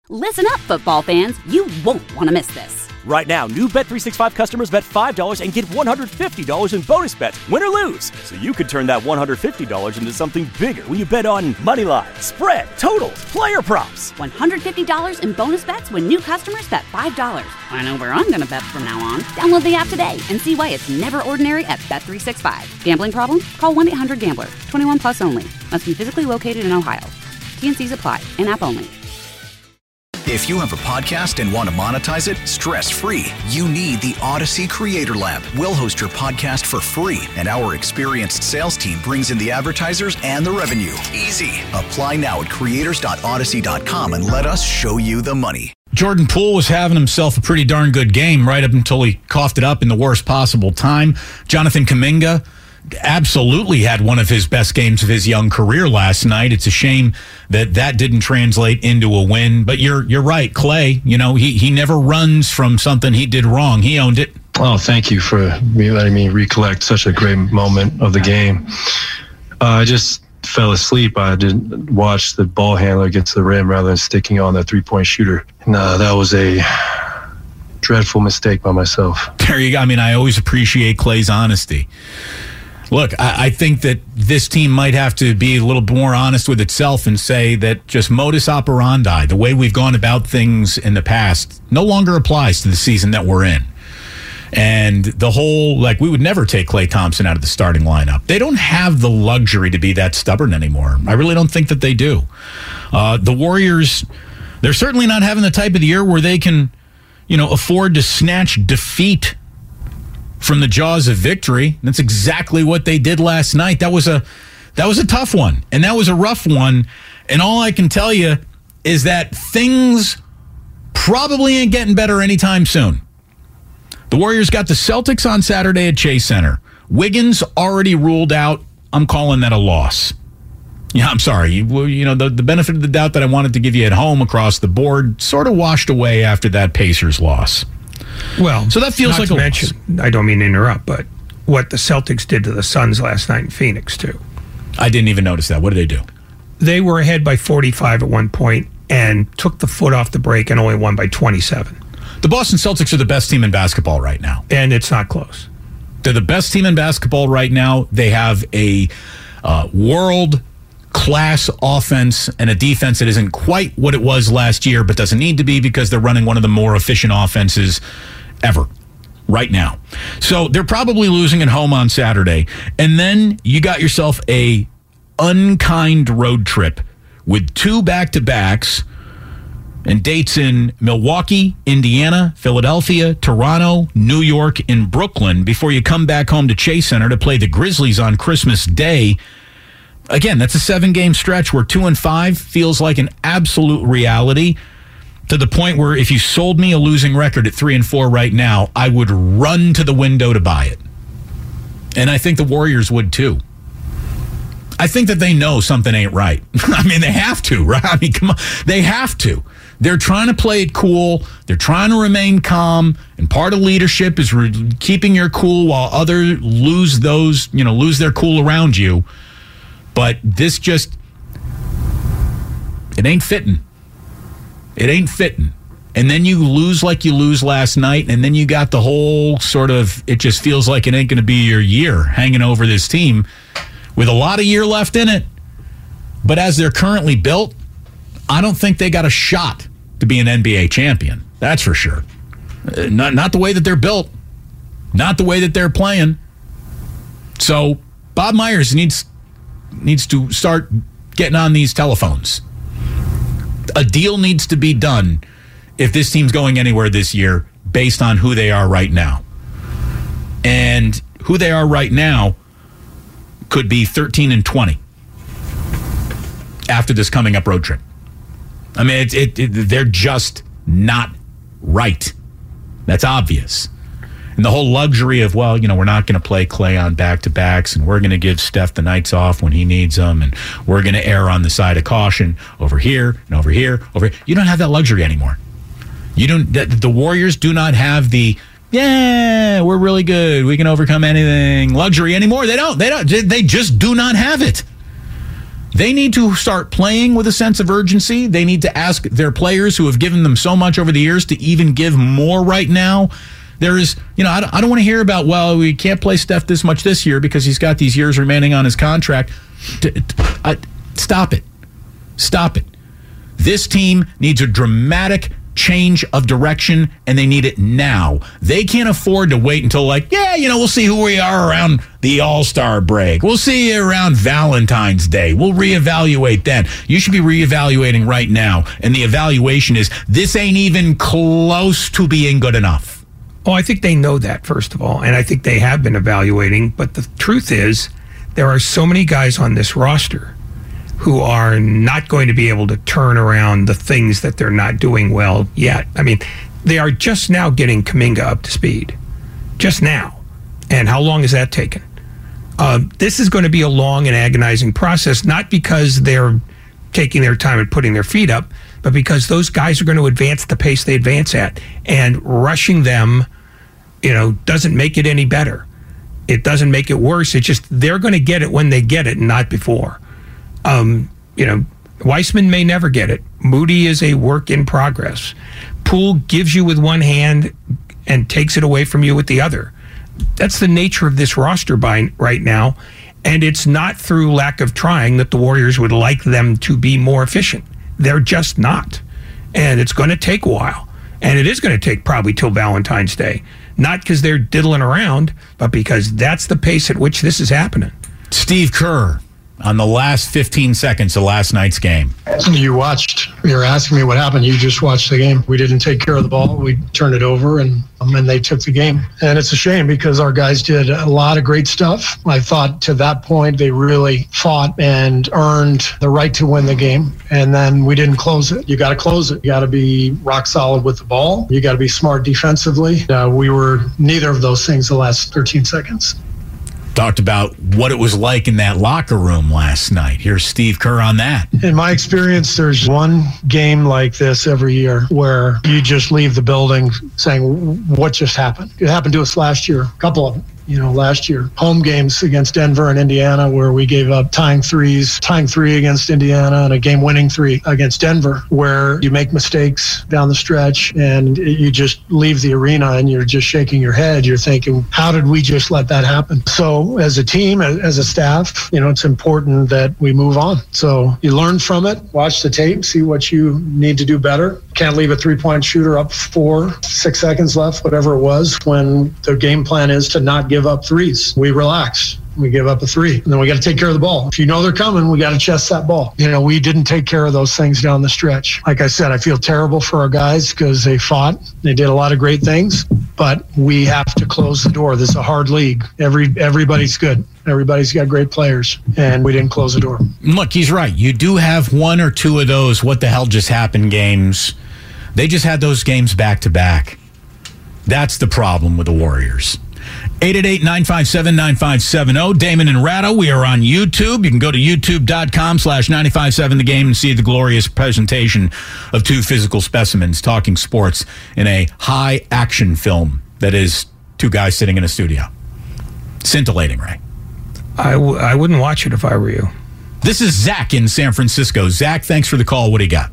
Listen up, football fans. You won't want to miss this. Right now, new Bet365 customers bet $5 and get $150 in bonus bets, win or lose. So you could turn that $150 into something bigger when you bet on moneyline, spread, totals, player props. $150 in bonus bets when new customers bet $5. I know where I'm going to bet from now on. Download the app today and see why it's never ordinary at Bet365. Gambling problem? Call 1-800-GAMBLER. 21 plus only. Must be physically located in Ohio. T&Cs apply. In-app only. If you have a podcast and want to monetize it stress-free, you need the Odyssey Creator Lab. We'll host your podcast for free, and our experienced sales team brings in the advertisers and the revenue. Easy. Apply now at creators.odyssey.com and let us show you the money. Jordan Poole was having himself a pretty darn good game right up until he coughed it up in the worst possible time. Jonathan Kuminga absolutely had one of his best games of his young career last night. It's a shame that didn't translate into a win. But you're right, Clay. You know, he never runs from something he did wrong. He owned it. Oh, thank you for letting me recollect such a great moment of the game. I just fell asleep. I didn't watch the ball handler get to the rim rather than sticking on the three-point shooter. And that was a dreadful mistake by myself. There you go. I mean, I always appreciate Clay's honesty. Look, I think that this team might have to be a little more honest with itself and say that just modus operandi, the way we've gone about things in the past, no longer applies to the season that we're in. And the whole, we would never take Klay Thompson out of the starting lineup. They don't have the luxury to be that stubborn anymore. I really don't think that they do. The Warriors, they're certainly not having the type of the year where they can, afford to snatch defeat from the jaws of victory. That's exactly what they did last night. That was a tough one, and that was a rough one. And all I can tell you is that things probably ain't getting better anytime soon. The Warriors got the Celtics on Saturday at Chase Center. Wiggins already ruled out. I'm calling that a loss. Yeah, I'm sorry. The benefit of the doubt that I wanted to give you at home across the board sort of washed away after that Pacers loss. Well, so that feels like a loss. I don't mean to interrupt, but what the Celtics did to the Suns last night in Phoenix, too. I didn't even notice that. What did they do? They were ahead by 45 at one point and took the foot off the brake and only won by 27. The Boston Celtics are the best team in basketball right now. And it's not close. They're the best team in basketball right now. They have a world-class offense and a defense that isn't quite what it was last year, but doesn't need to be because they're running one of the more efficient offenses ever right now. So they're probably losing at home on Saturday. And then you got yourself a unkind road trip with 2 back-to-backs and dates in Milwaukee, Indiana, Philadelphia, Toronto, New York, and Brooklyn before you come back home to Chase Center to play the Grizzlies on Christmas Day. Again, that's a 7-game stretch where 2-5 feels like an absolute reality, to the point where if you sold me a losing record at 3-4 right now, I would run to the window to buy it. And I think the Warriors would too. I think that they know something ain't right. I mean, they have to, right? I mean, come on. They have to. They're trying to play it cool. They're trying to remain calm. And part of leadership is keeping your cool while others lose their cool around you. But this just, it ain't fitting. It ain't fitting. And then you lose like you lose last night, and then you got the whole sort of, it just feels like it ain't going to be your year hanging over this team with a lot of year left in it. But as they're currently built, I don't think they got a shot to be an NBA champion. That's for sure. Not the way that they're built. Not the way that they're playing. So Bob Myers needs to start getting on these telephones. A deal needs to be done if this team's going anywhere this year based on who they are right now. And who they are right now could be 13-20 after this coming up road trip. I mean, they're just not right. That's obvious. And the whole luxury of, we're not going to play Klay on back-to-backs, and we're going to give Steph the nights off when he needs them, and we're going to err on the side of caution over here and over here, over here. You don't have that luxury anymore. The Warriors do not have the, we're really good, we can overcome anything luxury anymore. They just do not have it. They need to start playing with a sense of urgency. They need to ask their players who have given them so much over the years to even give more right now. There is, I don't want to hear about, well, we can't play Steph this much this year because he's got these years remaining on his contract. Stop it. Stop it. This team needs a dramatic change of direction, and they need it now. They can't afford to wait until we'll see who we are around the All-Star break. We'll see you around Valentine's Day. We'll reevaluate then. You should be reevaluating right now, and the evaluation is this ain't even close to being good enough. Oh, I think they know that, first of all, and I think they have been evaluating, but the truth is there are so many guys on this roster who are not going to be able to turn around the things that they're not doing well yet. I mean, they are just now getting Kuminga up to speed. Just now. And how long has that taken? This is going to be a long and agonizing process, not because they're taking their time and putting their feet up, but because those guys are going to advance the pace they advance at. And rushing them, doesn't make it any better. It doesn't make it worse. It's just they're going to get it when they get it and not before. Weissman may never get it. Moody is a work in progress. Poole gives you with one hand and takes it away from you with the other. That's the nature of this roster right now, and it's not through lack of trying that the Warriors would like them to be more efficient. They're just not, and it's going to take a while, and it is going to take probably till Valentine's Day, not because they're diddling around, but because that's the pace at which this is happening. Steve Kerr, on the last 15 seconds of last night's game. You were asking me what happened. You just watched the game. We didn't take care of the ball. We turned it over, and they took the game. And it's a shame because our guys did a lot of great stuff. I thought to that point they really fought and earned the right to win the game. And then we didn't close it. You got to close it. You got to be rock solid with the ball. You got to be smart defensively. We were neither of those things the last 13 seconds. Talked about what it was like in that locker room last night. Here's Steve Kerr on that. In my experience, there's one game like this every year where you just leave the building saying, what just happened? It happened to us last year, a couple of them. Last year, home games against Denver and Indiana where we gave up tying three against Indiana and a game-winning 3 against Denver, where you make mistakes down the stretch and you just leave the arena and you're just shaking your head. You're thinking, how did we just let that happen? So as a team, as a staff, it's important that we move on. So you learn from it, watch the tape, see what you need to do better. Can't leave a three-point shooter up 6 seconds left, whatever it was, when the game plan is to not give up threes. We relax. We give up a 3. And then we got to take care of the ball. If you know they're coming, we got to chest that ball. We didn't take care of those things down the stretch. Like I said, I feel terrible for our guys because they fought. They did a lot of great things, but we have to close the door. This is a hard league. Everybody's good. Everybody's got great players, and we didn't close the door. Look, he's right. You do have one or two of those what the hell just happened games. They just had those games back to back. That's the problem with the Warriors. 888-957-9570. Damon and Ratto, we are on YouTube. You can go to youtube.com/957 The Game and see the glorious presentation of two physical specimens talking sports in a high action film that is two guys sitting in a studio. Scintillating, right? I wouldn't watch it if I were you. This is Zach in San Francisco. Zach, thanks for the call. What do you got?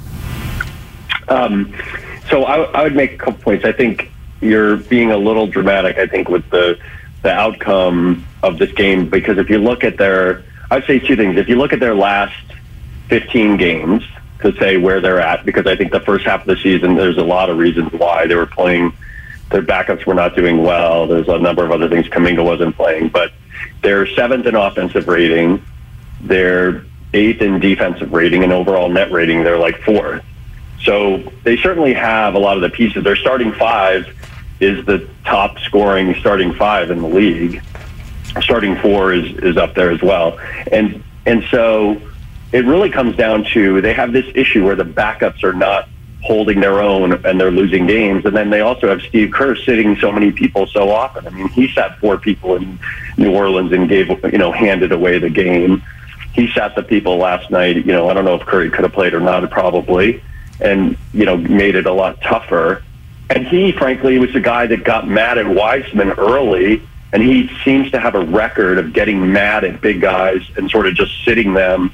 So I would make a couple points. I think you're being a little dramatic, I think, with the outcome of this game, because if you look at I'd say two things. If you look at their last 15 games to say where they're at, because I think the first half of the season, there's a lot of reasons why they were playing. Their backups were not doing well. There's a number of other things. Kuminga wasn't playing, but they're 7th in offensive rating. They're 8th in defensive rating, and overall net rating, they're like 4th. So they certainly have a lot of the pieces. Their starting 5 is the top scoring starting 5 in the league. Starting 4 is up there as well. And so it really comes down to they have this issue where the backups are not holding their own and they're losing games. And then they also have Steve Kerr sitting so many people so often. I mean, he sat 4 people in New Orleans and handed away the game. He sat the people last night. I don't know if Curry could have played or not, probably, and, made it a lot tougher. And he, frankly, was the guy that got mad at Weissman early, and he seems to have a record of getting mad at big guys and sort of just sitting them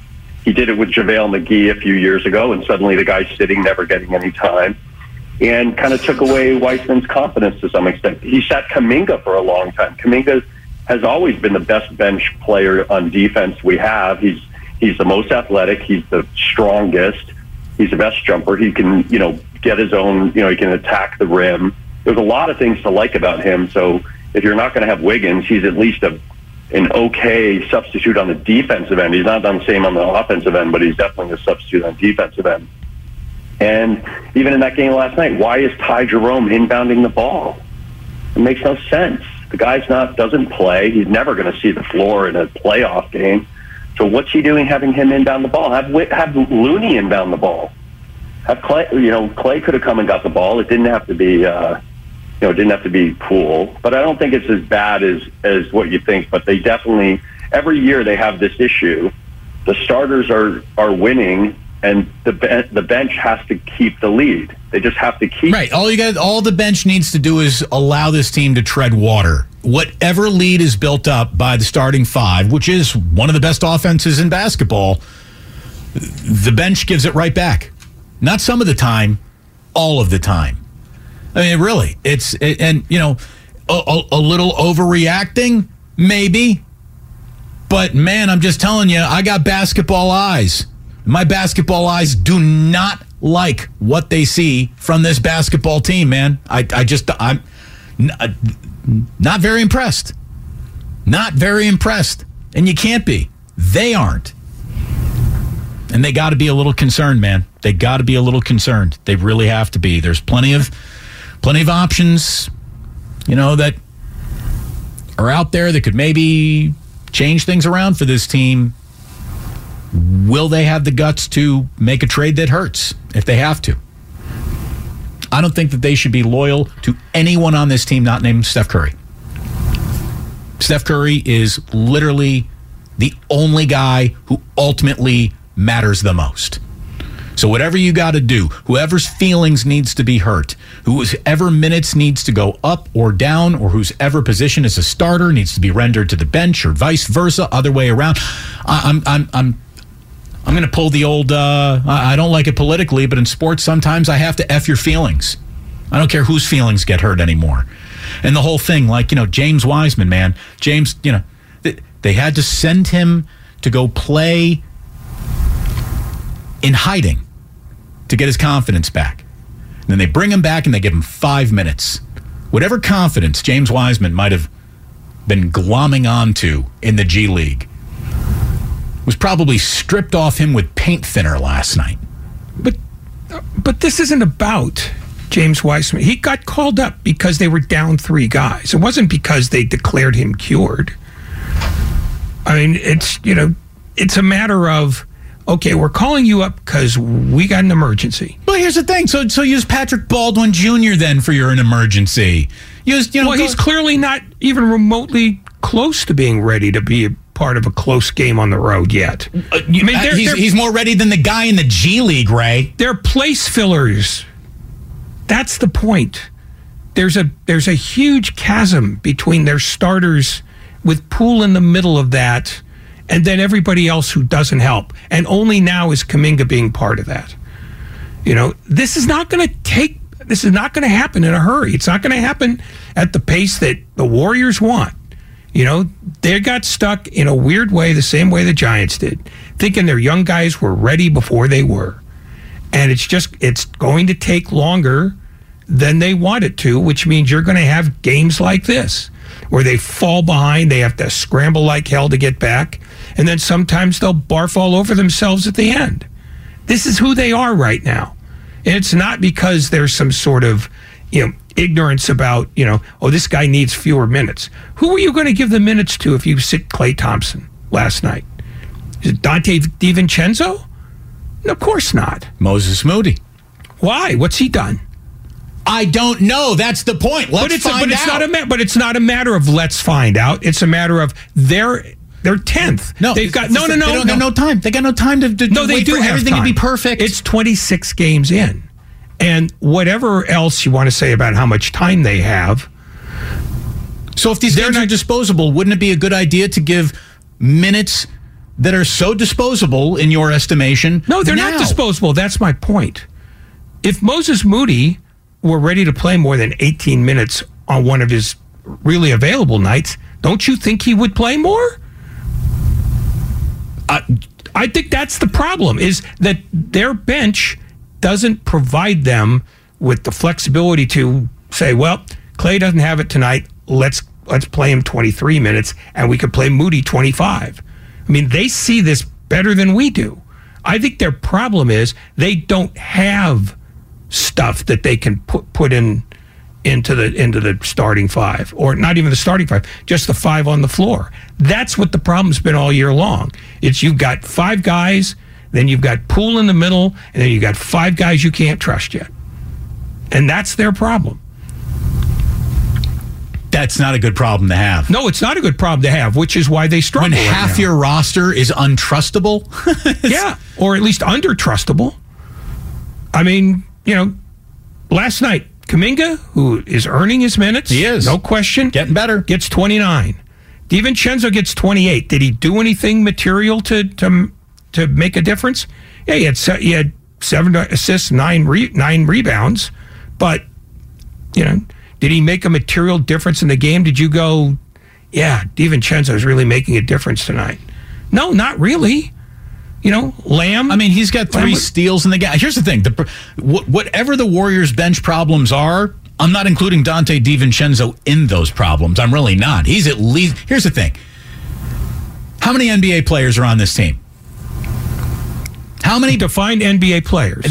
He did it with JaVale McGee a few years ago, and suddenly the guy's sitting, never getting any time, and kind of took away Weissman's confidence to some extent. He sat Kuminga for a long time. Kuminga has always been the best bench player on defense we have. He's the most athletic. He's the strongest. He's the best jumper. He can, get his own, he can attack the rim. There's a lot of things to like about him. So if you're not going to have Wiggins, he's at least an okay substitute on the defensive end. He's not done the same on the offensive end, but he's definitely a substitute on the defensive end. And even in that game last night, why is Ty Jerome inbounding the ball? It makes no sense. The guy's doesn't play. He's never going to see the floor in a playoff game. So what's he doing having him inbound the ball? Have Looney inbound the ball. Have Clay. Clay could have come and got the ball. It didn't have to be. It didn't have to be Poole. But I don't think it's as bad as what you think. But they definitely every year they have this issue. The starters are winning, and the bench has to keep the lead. They just have to keep right. All the bench needs to do is allow this team to tread water. Whatever lead is built up by the starting five, which is one of the best offenses in basketball, the bench gives it right back. Not some of the time, all of the time. I mean, really, a little overreacting, maybe. But man, I'm just telling you, I got basketball eyes. My basketball eyes do not like what they see from this basketball team, man. I'm not very impressed. Not very impressed. And you can't be. They aren't. And they got to be a little concerned, man. They got to be a little concerned. They really have to be. There's plenty of options, that are out there that could maybe change things around for this team. Will they have the guts to make a trade that hurts if they have to? I don't think that they should be loyal to anyone on this team not named Steph Curry. Steph Curry is literally the only guy who ultimately matters the most. So whatever you got to do, whoever's feelings needs to be hurt, whoever minutes needs to go up or down, or whoever position as a starter needs to be rendered to the bench, or vice versa, other way around. I'm going to pull the old, I don't like it politically, but in sports sometimes I have to F your feelings. I don't care whose feelings get hurt anymore. And the whole thing, James Wiseman, man. James, they had to send him to go play in hiding to get his confidence back. And then they bring him back and they give him 5 minutes. Whatever confidence James Wiseman might have been glomming onto in the G League was probably stripped off him with paint thinner last night. But this isn't about James Wiseman. He got called up because they were down 3 guys. It wasn't because they declared him cured. I mean, it's a matter of, okay, we're calling you up because we got an emergency. Well, here's the thing. So use Patrick Baldwin Jr. then for your an emergency. He's clearly not even remotely close to being ready to be a part of a close game on the road yet. He's more ready than the guy in the G League, Ray. They're place fillers. That's the point. There's a huge chasm between their starters, with Poole in the middle of that, and then everybody else who doesn't help. And only now is Kuminga being part of that. This is not going to happen in a hurry. It's not going to happen at the pace that the Warriors want. They got stuck in a weird way, the same way the Giants did, thinking their young guys were ready before they were. And it's going to take longer than they want it to, which means you're going to have games like this, where they fall behind, they have to scramble like hell to get back, and then sometimes they'll barf all over themselves at the end. This is who they are right now. And it's not because there's some sort of, ignorance about, this guy needs fewer minutes. Who are you going to give the minutes to if you sit Klay Thompson last night? Is it Dante DiVincenzo? No, of course not. Moses Moody. Why? What's he done? I don't know. That's the point. Let's find out. But it's not a matter of let's find out. It's a matter of they're 10th. No, they've got They don't got no time. They got no time to no. They wait do for have everything time. to be perfect. It's 26 games in, and whatever else you want to say about how much time they have. So if these games are disposable, wouldn't it be a good idea to give minutes that are so disposable in your estimation. No, they're now. not disposable. That's my point. If Moses Moody were ready to play more than 18 minutes on one of his really available nights, don't you think he would play more? I think that's the problem, is that their bench doesn't provide them with the flexibility to say, well, Clay doesn't have it tonight. Let's play him 23 minutes, and we could play Moody 25. I mean, they see this better than we do. I think their problem is they don't have stuff that they can put into the starting five, or not even the starting five, just the five on the floor. That's what the problem's been all year long. It's you've got five guys, then you've got Poole in the middle, and then you've got five guys you can't trust yet. And that's their problem. That's not a good problem to have. No, it's not a good problem to have, which is why they struggle. When half your roster is untrustable? Yeah, or at least under-trustable. I mean, last night, Kuminga, who is earning his minutes. He is. No question. Getting better. Gets 29. DiVincenzo gets 28. Did he do anything material to make a difference? Yeah, he had 7 assists, 9 rebounds. But, did he make a material difference in the game? Did you go, yeah, DiVincenzo is really making a difference tonight? No, not really. Lamb. I mean, he's got 3 steals in the game. Here's the thing. Whatever the Warriors' bench problems are, I'm not including Dante DiVincenzo in those problems. I'm really not. He's at least... Here's the thing. How many NBA players are on this team? How many defined NBA players?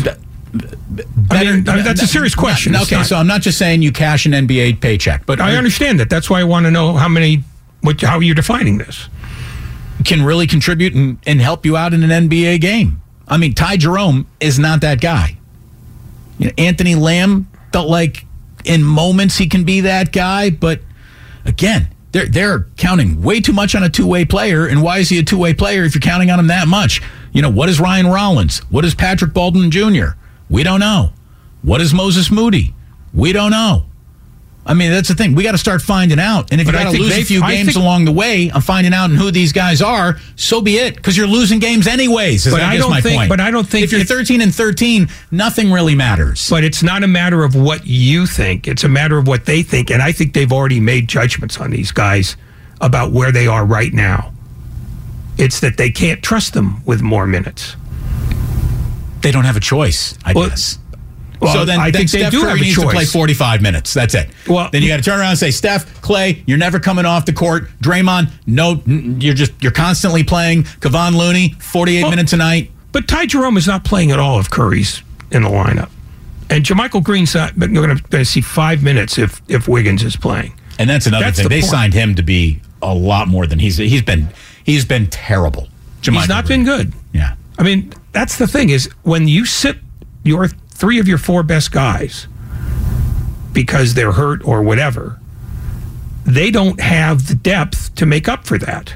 That's a serious question. So I'm not just saying you cash an NBA paycheck. But I understand that. That's why I want to know how you're defining this. Can really contribute and help you out in an NBA game. I mean, Ty Jerome is not that guy. Anthony Lamb felt like in moments he can be that guy, but again, they're counting way too much on a two-way player, and why is he a two-way player if you're counting on him that much? What is Ryan Rollins? What is Patrick Baldwin Jr.? We don't know. What is Moses Moody? We don't know. I mean, that's the thing. We got to start finding out. And if you got to lose a few games along the way on finding out who these guys are, so be it. Because you're losing games anyways. But I don't think if you're 13-13, nothing really matters. But it's not a matter of what you think. It's a matter of what they think. And I think they've already made judgments on these guys about where they are right now. It's that they can't trust them with more minutes. They don't have a choice, I guess. Well, so then, I think Steph they do Curry have a needs choice. to play 45 minutes. That's it. Well, then you got to turn around and say, Steph, Clay, you're never coming off the court. Draymond, no, you're constantly playing. Kevon Looney, 48 minutes a night. But Ty Jerome is not playing at all if Curry's in the lineup, and JaMychal Green's not. But you're going to see 5 minutes if Wiggins is playing. And that's another thing. They signed him to be a lot more than he's been terrible. He's not been good. Yeah. I mean, that's the thing is when you sit your 3 of your 4 best guys because they're hurt or whatever, they don't have the depth to make up for that.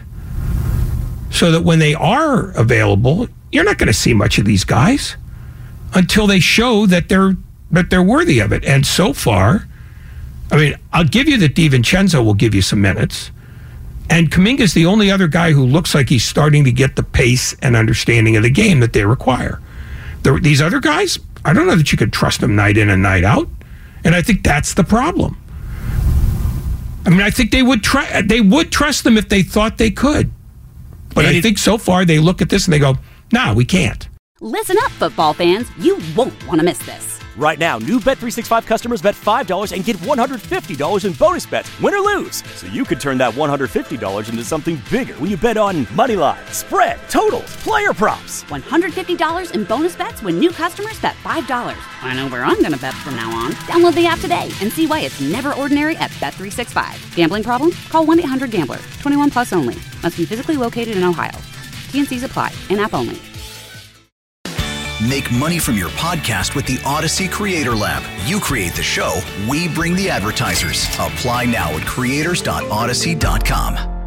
So that when they are available, you're not going to see much of these guys until they show that they're worthy of it. And so far, I mean, I'll give you that DiVincenzo will give you some minutes. And Kuminga's the only other guy who looks like he's starting to get the pace and understanding of the game that they require. These other guys, I don't know that you could trust them night in and night out. And I think that's the problem. I mean, I think they would trust them if they thought they could. But I think so far they look at this and they go, nah, we can't. Listen up, football fans. You won't want to miss this. Right now, new Bet365 customers bet $5 and get $150 in bonus bets, win or lose. So you could turn that $150 into something bigger when you bet on moneyline, spread, totals, player props. $150 in bonus bets when new customers bet $5. I know where I'm going to bet from now on. Download the app today and see why it's never ordinary at Bet365. Gambling problem? Call 1-800-GAMBLER. 21 plus only. Must be physically located in Ohio. T&Cs apply. In-app only. Make money from your podcast with the Odyssey Creator Lab. You create the show, we bring the advertisers. Apply now at creators.odyssey.com.